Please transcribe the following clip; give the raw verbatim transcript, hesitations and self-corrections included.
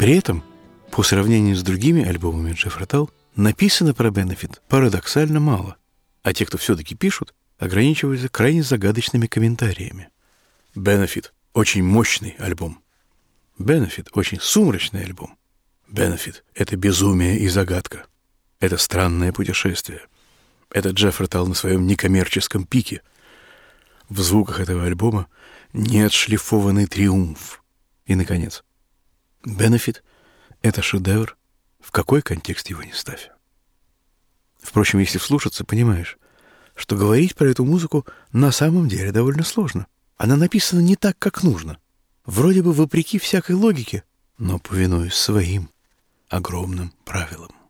При этом, по сравнению с другими альбомами Джеффри Талл, написано про Benefit парадоксально мало, а те, кто все-таки пишут, ограничиваются крайне загадочными комментариями. Benefit — очень мощный альбом. Benefit — очень сумрачный альбом. Benefit — это безумие и загадка. Это странное путешествие. Это Джеффри Талл на своем некоммерческом пике. В звуках этого альбома неотшлифованный триумф. И, наконец, Benefit — это шедевр, в какой контекст его не ставь. Впрочем, если вслушаться, понимаешь, что говорить про эту музыку на самом деле довольно сложно. Она написана не так, как нужно. Вроде бы вопреки всякой логике, но повинуясь своим огромным правилам.